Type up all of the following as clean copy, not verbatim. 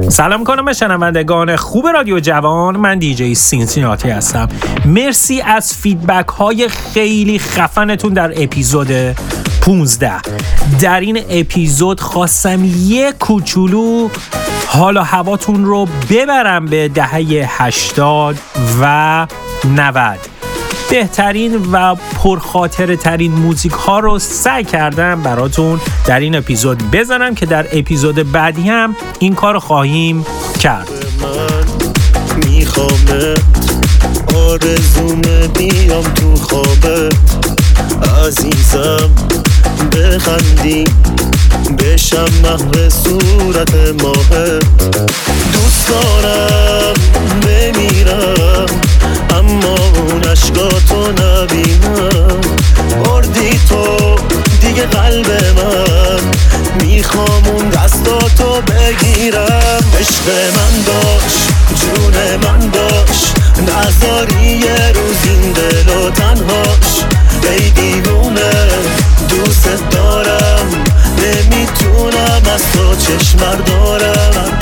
سلام کنم به شنوندگان خوب رادیو جوان. من دیجی سینسیناتی هستم. مرسی از فیدبک های خیلی خفنتون در اپیزود 15. در این اپیزود خواستم یه کوچولو حال و هواتون رو ببرم به دهه 80 و 90. بهترین و پرخاطره ترین موزیک ها رو سعی کردم براتون در این اپیزود بزنم که در اپیزود بعدی هم این کار خواهیم کرد. من میخوامت، آرزومه بیام تو خوابت، عزیزم بخندی بشم مهر صورت ماهت. دوست دارم بمیرم اما اون عشقاتو نبینم. بردی تو دیگه قلب من، میخوام اون دستاتو بگیرم. عشق من باش، جون من باش، نذاری یه روز این دل و تنهاش. ای دیوونه دوست دارم، نمیتونم از تو چشم دارم.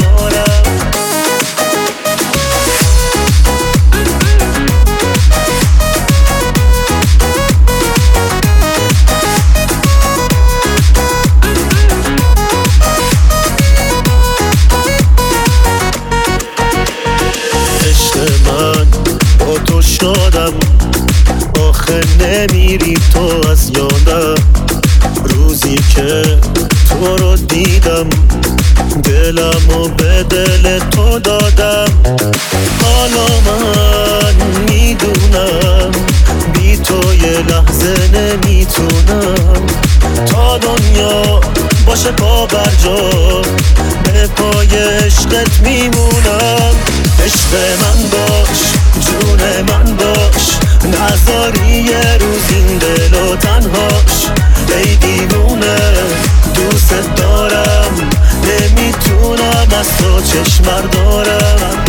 شدم آخه نمیری تو از یادم. روزی که تو رو دیدم دلمو به دل تو دادم. حالا من میدونم بی تو یه لحظه نمیتونم. تا دنیا باشه پا بر جا به پای عشقت میمونم. عشق من باش، جون من باش، نذاری یه روز این دل و تنهاش. ای دیوونه دوست دارم، نمیتونم از تو چشم دارم.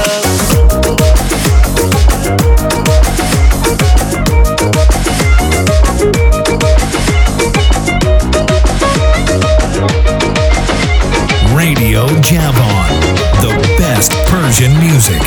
Radio Javan, the best Persian music.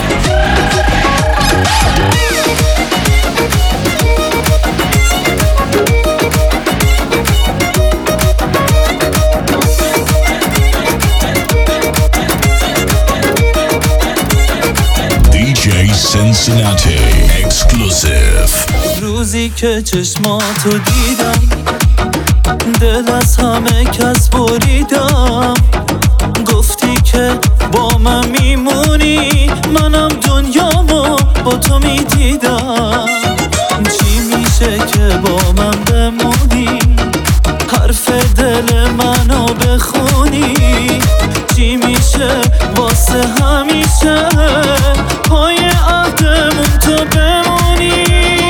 DJ Cincinnati exclusive. روزی که چشماتو دیدم دل از همه کس بریدم. گفتی که با من میمونی، منم دنیامو با تو میدیدم. چی میشه که با من بمونی، حرف دل منو بخونی؟ چی میشه واسه همیشه پای عهدمون تو بمونی؟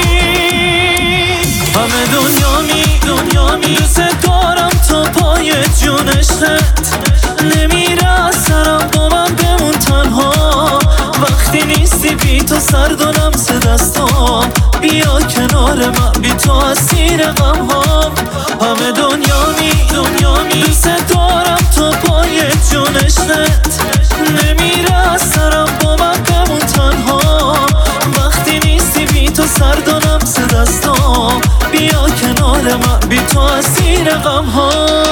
همه دنیا دوست دارم تا پای جونشت. نمیره از سرم با من بمون تنها. وقتی نیستی بی تو سرد و لمس دستام. بیا کنار من بی تو اسیر غم ها. همه دنیا دوست دارم تا پای جونشت. نمیره از سرم با من بمون تنها. وقتی نیستی بی تو سرد و لمس دستام. بیا کنار من بی تو اسیر غم ها.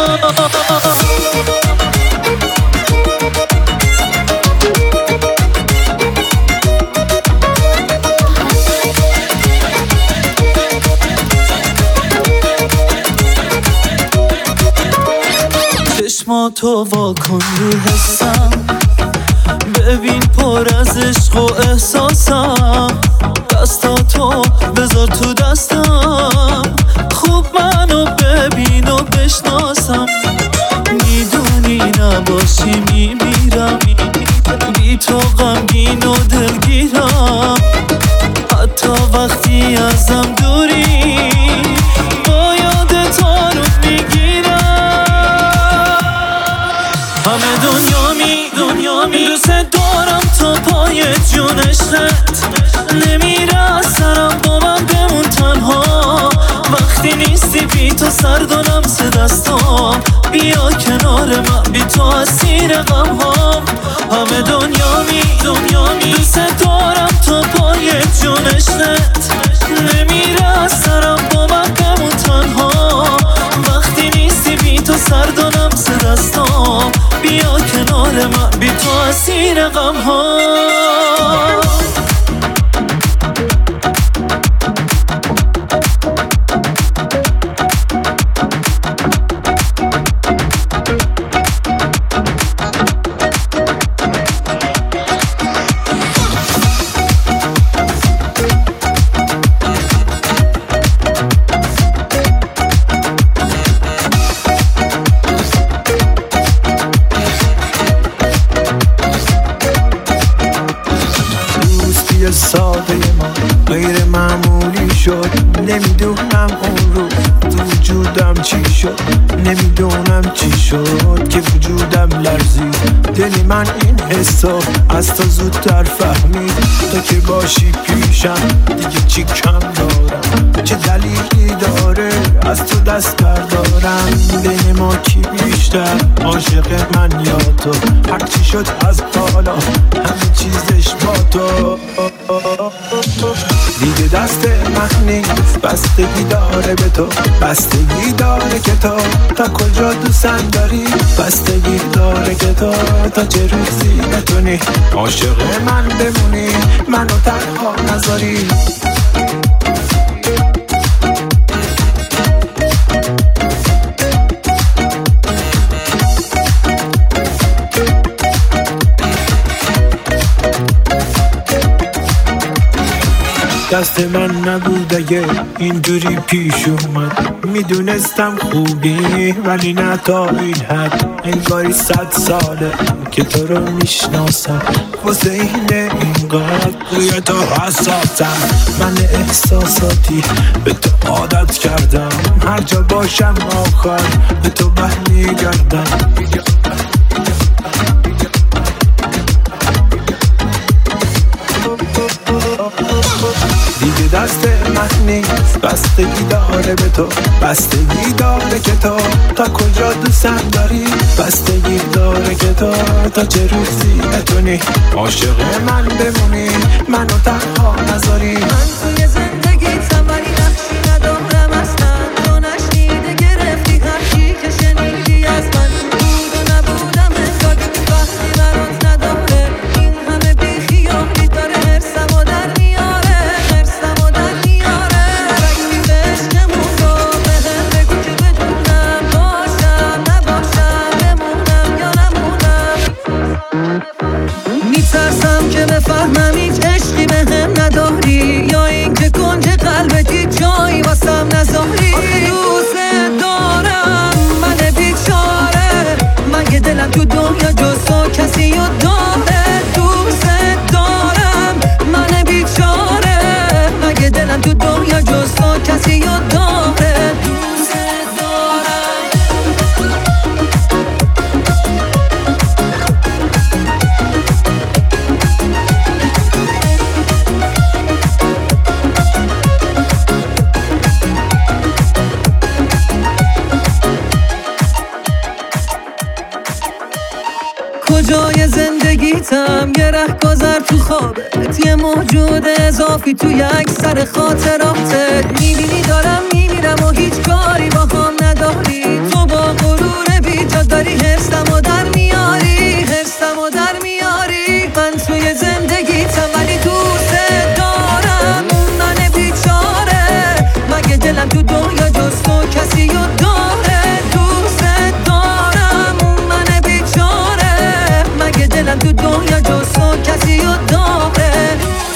چشماتو واکن رو حسم، ببین پر از عشق و احساسم. دستاتو بذار تو دستم، خوب منو ببین و بشناسم. میدونی نباشی میمیرم، بی تو غمگین و دلگیرم. حتی وقتی ازم دوری با یادت آروم میگیرم. همه دنیا دوست دارم تا پای جونشت. نمیره از سرم با من بمون تنها. وقتی نیستی بی تو سرد و لمس دستام. بیا کنار من بی تو اسیر غم ها. همه دنیامی دوست دارم تا پای جونشت نمیره از سرم با من بمون تنها وقتی نیستی بی تو سردانم ز دستام بیا کنار من بی تو اسیر غم ها ساده ما غیر معمولی شد نمیدونم اون رو تو وجودم چی شد نمیدونم چی شد که وجودم لرزید دلی من این حسو از تو زودتر فهمید تو که باشی پیشم دیگه چی کم دارم چه دلیلی داره از تو دست بردارم بین ما کی بیشتر عاشق من یا تو هرچی شد از بالا همه چیزش با تو دیگه دست من نیست بستگی داره به تو بستگی داره که تو تا کجا دوستم داری بستگی داره که تو تا چه روزی بتونی عاشق من بمونی منو تنها نذاری دست من نبود اگه اینجوری پیش اومد میدونستم خوبی ولی نه تا این حد انگاری 100 ساله که تو رو میشناسم واسه اینقدر روی تو حساسم من احساساتی به تو عادت کردم هر جا باشم آخر به تو برمیگردم دیگه دست من نیست بستگی داره به تو بستگی داره که تو تا کجا دوستم داری بستگی داره که تو تا چه روزی بتونی عاشق من بمونی منو تنها نذاری من توی زندگیتم ولی نقشی ندارم اصلا تو نشنیده گرفتی هرچی که شنیدی از من بود و نبودم انگار وقتی برات نداره این همه بیخیالی داره حرسم و در میاره حرسم و در میاره رنگی به عشقمون رو بهم بگو که بدونم باشم نباشم بمونم یا نمونم میترسم که بفهمم هیچ عشقی بهم نداری یا اینکه کنج قلبتی جایی واسم نذاری آخه دوست دارم من بیچاره مگه دلم تو دنیا جز تو کسی رو داره دوست دارم من بیچاره مگه دلم تو دنیا جز تو کسی رو داره دوست دارم کجای زندگیتم یه رهگذر تو خوابت یه موجود اضافی تو یک سر خاطراتت میبینی دارم میمیرم و هیچ کاری با هم نداری تو با غرور بیجا داری حرسم و در میاری حرسم و در میاری من توی زندگیتم ولی دوست دارم من بیچاره مگه دلم تو دنیا جز تو کسی رو داره دوست دارم من بیچاره مگه دلم تو دنیا جز تو کسی رو داره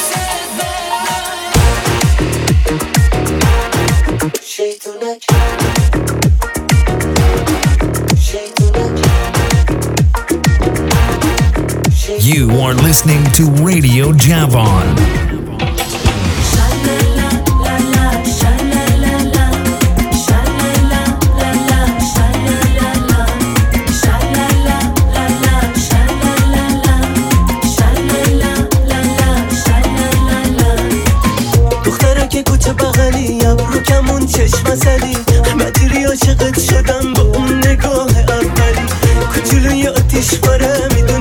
شیطونک You are listening to Radio Javon. دختره که کوچه بغلی ابرو کمون چشم زدی مدیری عاشقت شدم با اون نگاه اولی کوچولوی آتیش باره میدونی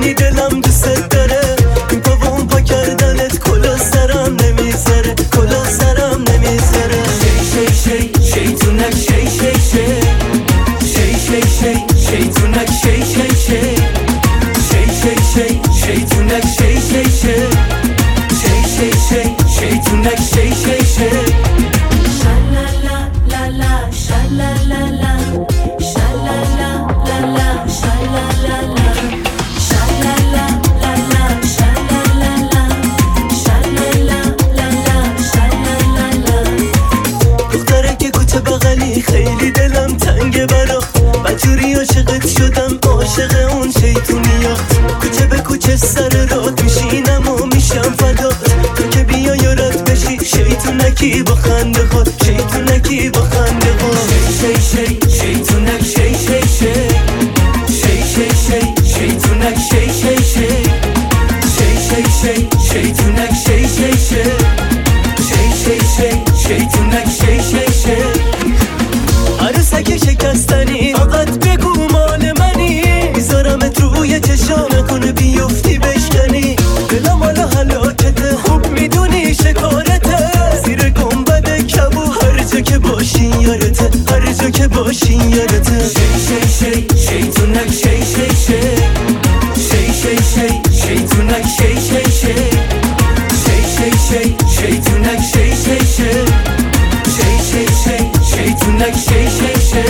خیلی دلم دوست داره این پا و اون پا کردنت کلا سرم نمیذاره کلا سرم نمیذاره شی شی شی شیطونک شی شی شی شی شی شی شیطونک شی شی شی شی شی شی شیطونک شی شی شی شی شی شی شیطونک شی شی شی شلالا لا لا شلالا لا شلالا لا لا شلالا لا شلالا لا لا شلالا لا شلالا لا لا شلالا لا دختره که کوچه بغلی خیلی دلم تنگه برا بجوری عاشقت شدم عاشق اون شیطونیات کوچه به کوچه سر راه میشینم و میشم فدات تو که بیا یارت بشی شیطونکی با خنده خود شیطونکی با خنده خود شی شی شیطونک شی شی شی شی شی شی شیطونک شی شی شی شی شی شی شیطونک شی شی شی شی شی شی شیطونک شی شی شی عروسک شکستنی فقط بگو مال منی میذارمت روی چشام نکنه بیفتی بشکنی دلم حالا هلاکته خوب میدونی شکارته زیر گنبد کبو هر جا که باشی یارته هر جا که باشی یارته شی شی شی شیطونک شی شی شی شی شی شی شیطونک شی شی شی شی شی شی شیطونک شی شی شی شی شی شی شیطونک شی شی شی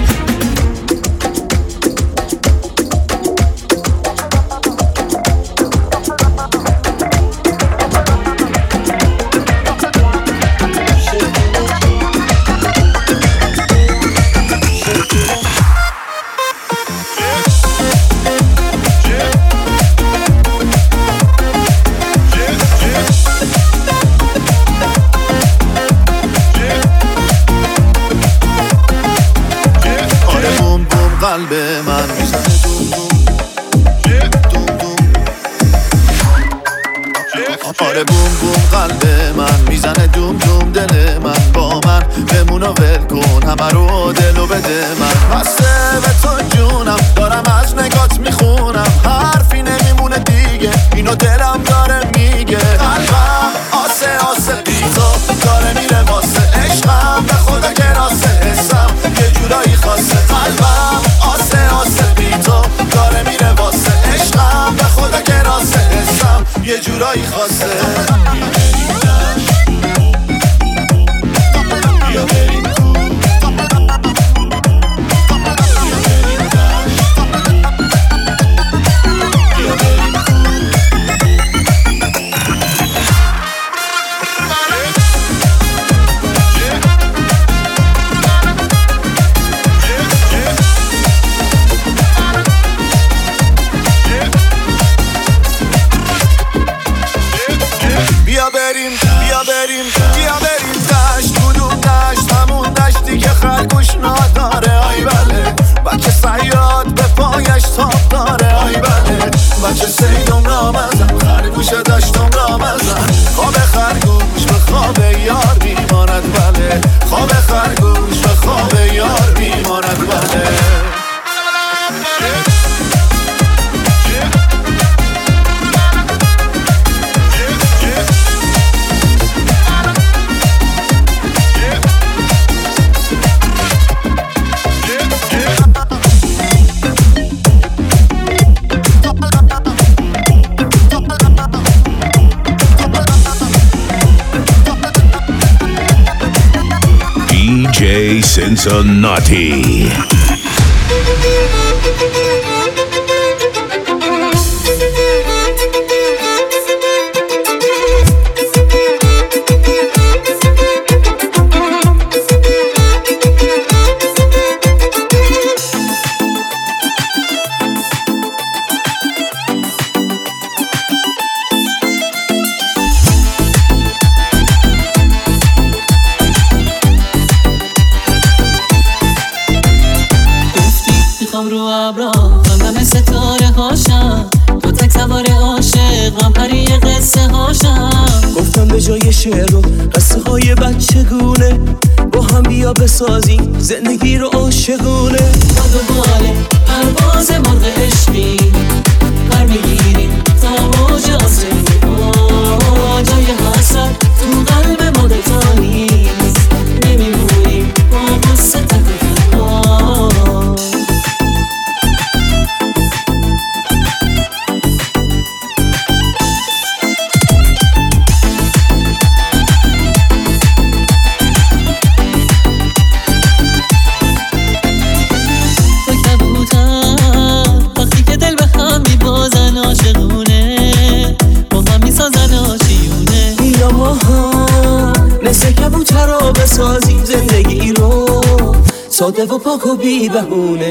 قلب من میزنه دوم دوم آره بوم بوم قلب من میزنه دوم دوم دل من با من بمون و ول کن همه رو دلو بده من بسته به تو جونم دارم از نگات میخونم حرفی نمیمونه دیگه اینو دلم داره میگه قلبم آسه آسه بیتا داره میره واسه عشقم به خدا کراسه حسم یه جورایی خاصه قلبم آسه آسه بیتا داره میره واسه عشقم به خدا کراسه حسم یه جورایی خاصه بیا بریم بیا بریم دشت کدوم دشت همون دشتی که خرگوش نداره آی بله بچه صیاد به پایش تاب داره آی بله بچه سیدم را مزن خرگوش دشتم را مزن خواب خرگوش به خواب یار بیماند بله خواب خرگوش به خواب یار بیماند بله DJ Cincinnati. رو ابرا خواندم ستاره هاشم تو تک سوار عاشقم پری قصه هاشم گفتم به جای شعر و قصه های بچگونه با هم بیا بسازیم زندگی رو عاشقونه باد و باله پرواز مرغ عشقی پر میگی ساده و پاک و بی بهونه.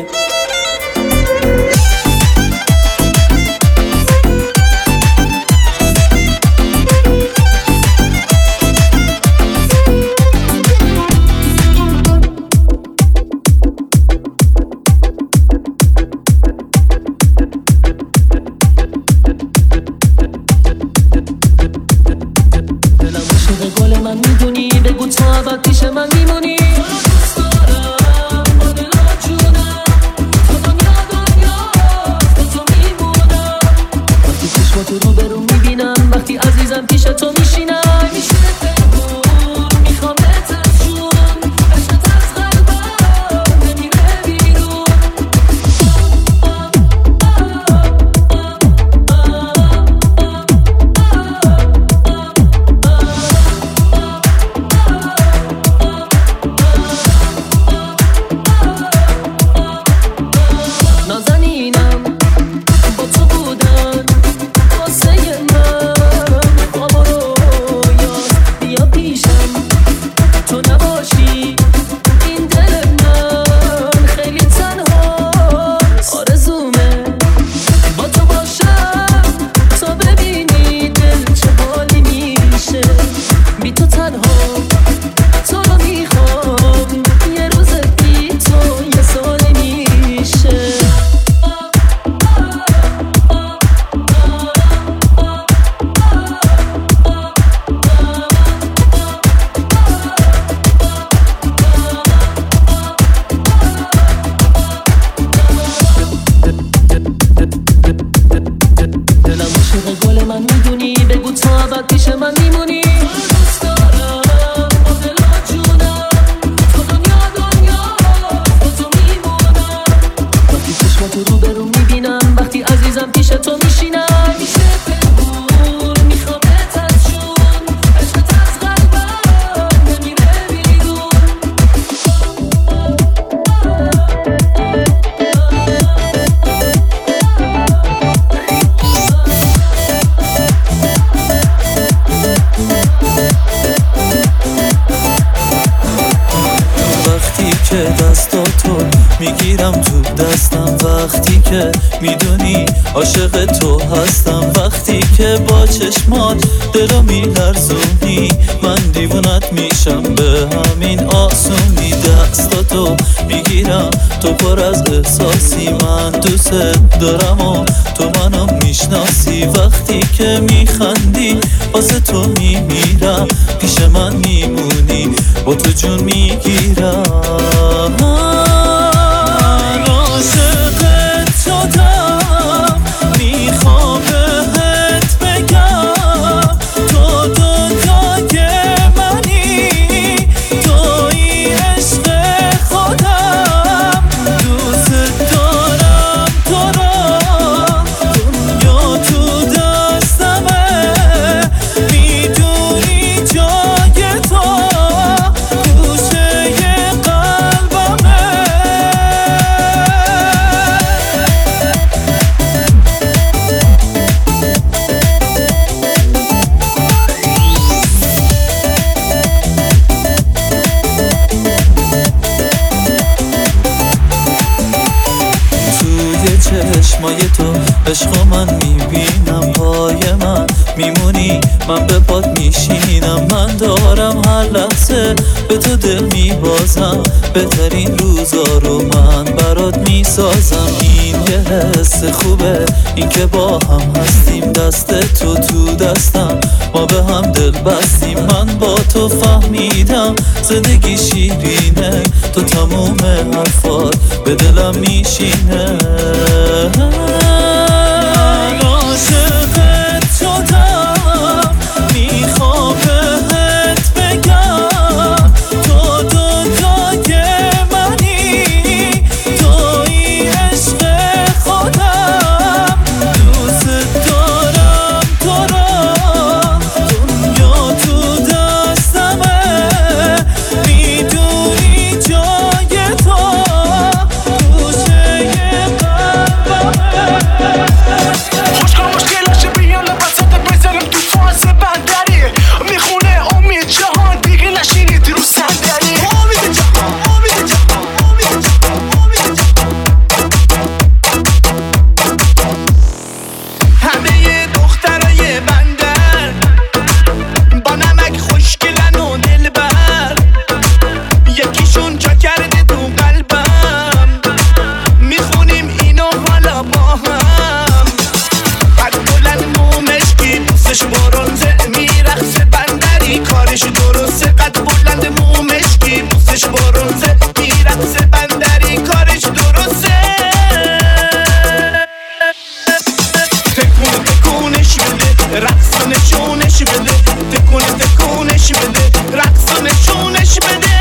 میگیرم تو دستم وقتی که میدونی عاشق تو هستم، وقتی که با چشمات دلو میلرزونی من دیوونت میشم به همین آسونی. دستاتو میگیرم تو پر از احساسی، من دوست دارم و تو منو میشناسی، وقتی که میخندی واسه تو میمیرم، پیش من میمونی با تو جون میگیرم. عاشقت شدم میخوام بهت بگم تو دنیای منی، توی عشق خودم، دوست دارم تو را، دنیا تو دستمه، میدونی جای تو گوشه قلبمه. چشمای تو عشق من میبینم، پای من میمونی من به پات میشینم، من دارم هر لحظه به تو دل میبازم، بهترین روزا رو من برات میسازم. این یه حس خوبه این که با هم هستیم، دست تو تو دستم ما به هم دل بستیم، من با تو فهمیدم زندگی شیرینه، تو تموم حرفات به دلم میشینه. عاشقت شدم میخوام بهت بگم تو دنیای منی، توی عشق خودم، دوست دارم تو را، دنیا تو دستمه، میدونی جای تو گوشه قلبمه. نشونش بده رقص و نشونش بده تکونش بده رقص و نشونش بده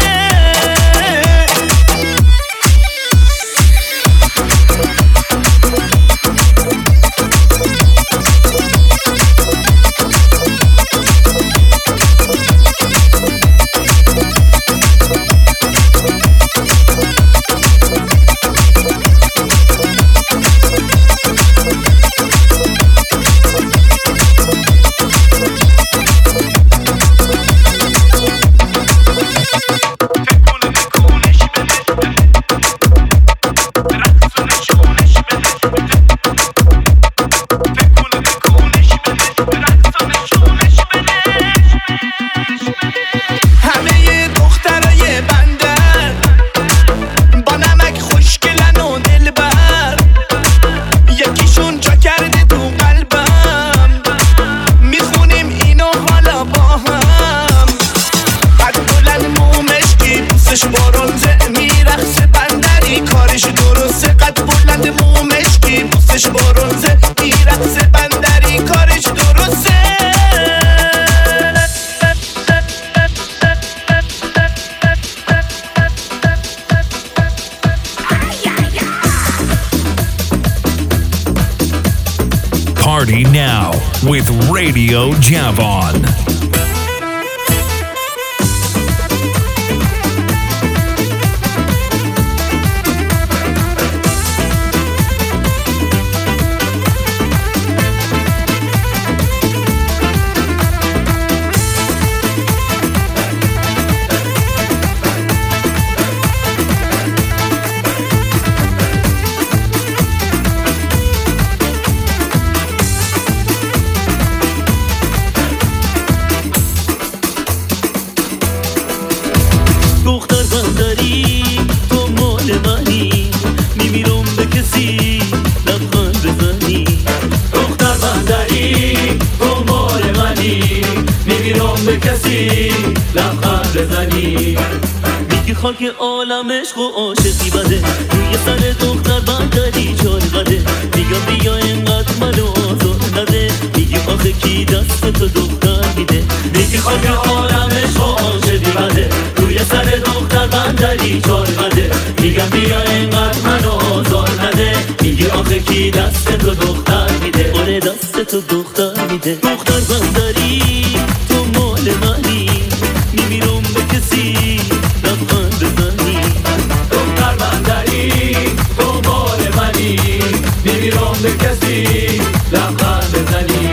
Party now with Radio Javon. خاک عالم عشق و عاشقی بده روی سر دختر بندری چار قده میگم بیا اینقدر منو آزار نده میگی آخه کی دست تو دختر میده میگی خاک عالم عشق و عاشقی بده روی سر دختر بندری چار قده میگم بیا اینقدر منو آزار نده میگی آخه کی دست تو دختر میده آره دست تو دختر میده دختر بندری تو مال منی میمیرم به کسی لبخند بزنی دختر بندری تو مال منی میمیرم به کسی لبخند بزنی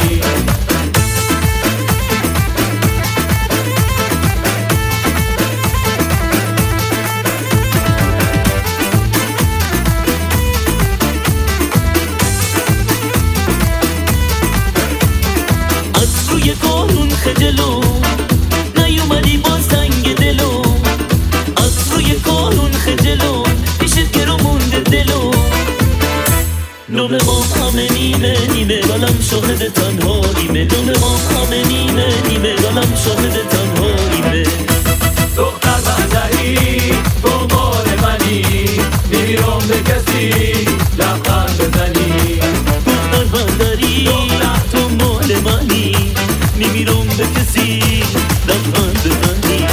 از روی قانون خجلو نیومدی با سنگ دلو از روی قانون خجلو پیشت گرو مونده دلو نوم ما همه نیمه نیمه ولم شاهد تنهاییمه نوم ما همه نیمه نیمه ولم شاهد تنهاییمه دختر بندری تو مال منی میمیرم به کسی لبخند بزنی دختر بندری تو مال منی میمیرم به کسی لبخند بزنی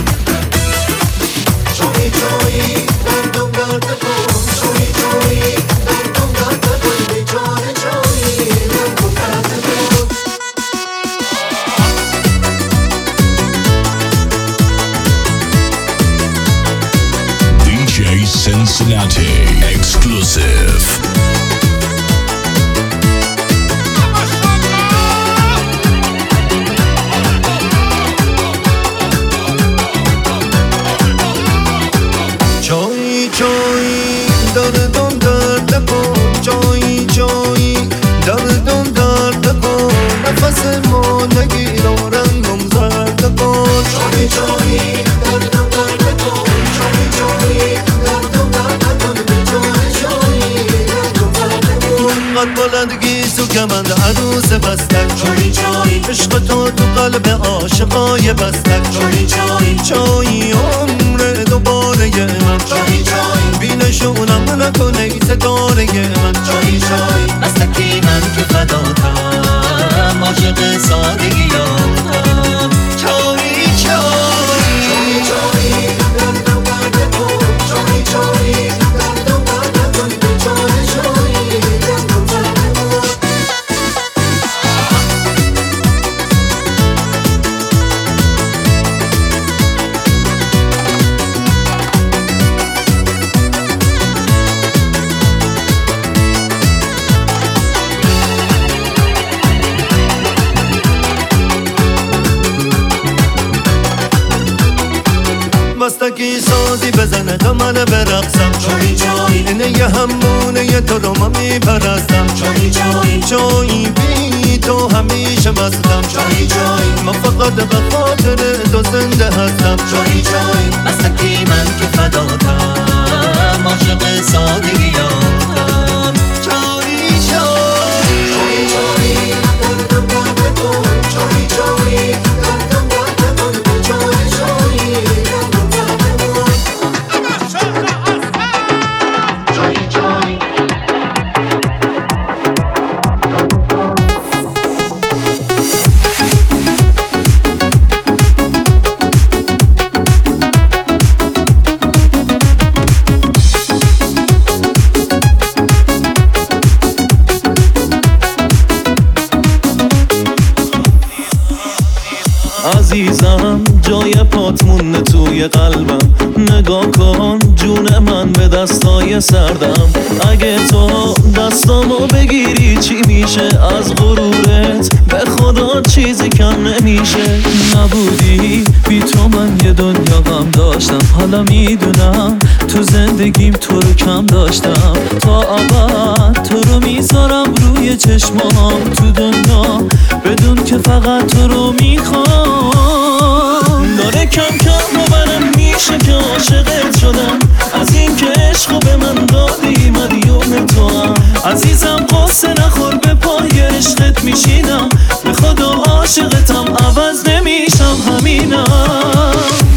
جوی جوی دردم درد کن جوی جوی دردم درد کن به جان جوی دردم درد کن DJ Cincinnati exclusive. جایی جایی دردم درد کن جایی جایی دردم درد کن نفس ما نگیر و رنگم زرد کن جایی جایی دردم درد کن جایی جایی دردم درد کن به جان جایی دردم درد کن قد بلندگی سو کمند عروس بستک جایی جایی عشق تو قلب عاشقای بستک جایی جایی جایی عمر دوباره من جایی جایی بینشونم نکنه ستاره من جایی جایی بستکی من که فداتم خونه همونه تو رو من میپرستم. جایی جایی جایی بی تو همیشه مستم. جایی جایی من فقط به خاطر تو زنده هستم. جایی جایی مستکی من که فداتم، عاشق سادگیاتم. جایی جایی جایی جایی دردم درد تو. جایی جایی دردم درد تو. جایی جایی دردم درد تو. جایی جایی عزیزم جای پات مونه توی قلبم. نگاه کن جون من به دستای سردم. اگه تو دستامو بگیری چی میشه؟ از غرورت به خدا چیزی کم نمیشه. نبودی بی تو من یه دنیا غم داشتم. حالا میدونم تو زندگیم تو رو کم داشتم. تا ابد تو رو میذارم روی چشمام تو دنیا، بدون که فقط تو رو میخوام. داره کم کم باورم میشه که عاشقت شدم. از این که عشقو به من دادی مدیون تو هم. عزیزم قصه نخور به پای عشقت میشینم. به خدا عاشقتم عوض نمیشم همینم.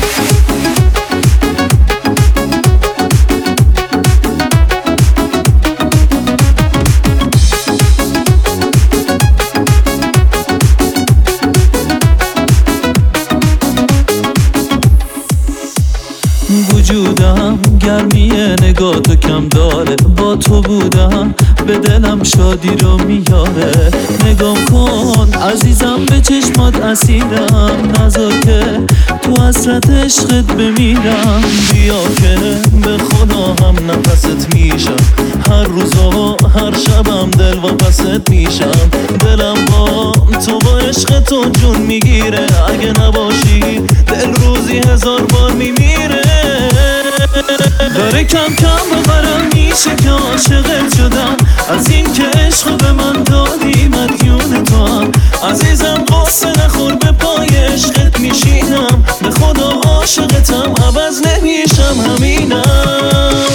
وجودم گرمی نگاه تو کم داره. با تو بودم به دلم شادی رو میاره. نگاه کن عزیزم به چشمات اسیرم. نذار که تو حسرت عشقت بمیرم. بیا که به خدا هم نفست میشم. هر روز و هر شبم دل واپست میشم. دلم با تو با عشق تو جون میگیره. اگه نباشی دل روزی 1000 بار میمیره. داره کم کم باورم میشه که عاشقت شدم. از این که عشقو به من دادی مدیون تو هم. عزیزم قصه نخور به پای عشقت میشینم. به خدا عاشقتم عوض نمیشم همینم.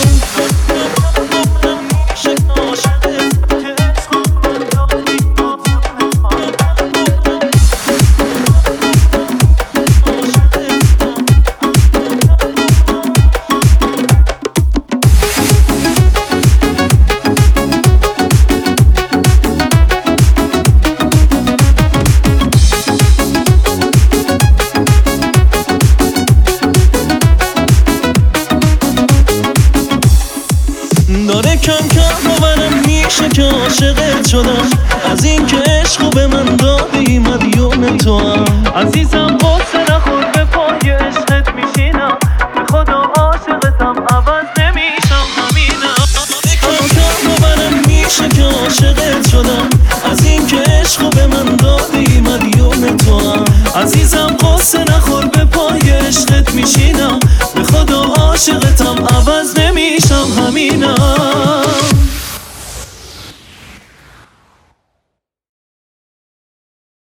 داره کم کم باورم میشه که عاشقت شدم. از این که عشقو به من دادی مدیون تو هم. عزیزم قصه نخور به پای عشقت میشینم. به خدا عاشقتم عوض نمیشم همینم. کم کم باورم میشه که عاشقت شدم. از این که عشقو به من دادی مدیون تو هم. عزیزم قصه نخور به پای عشقت میشینم. به خدا عاشقتم عوض نمیشم همینم.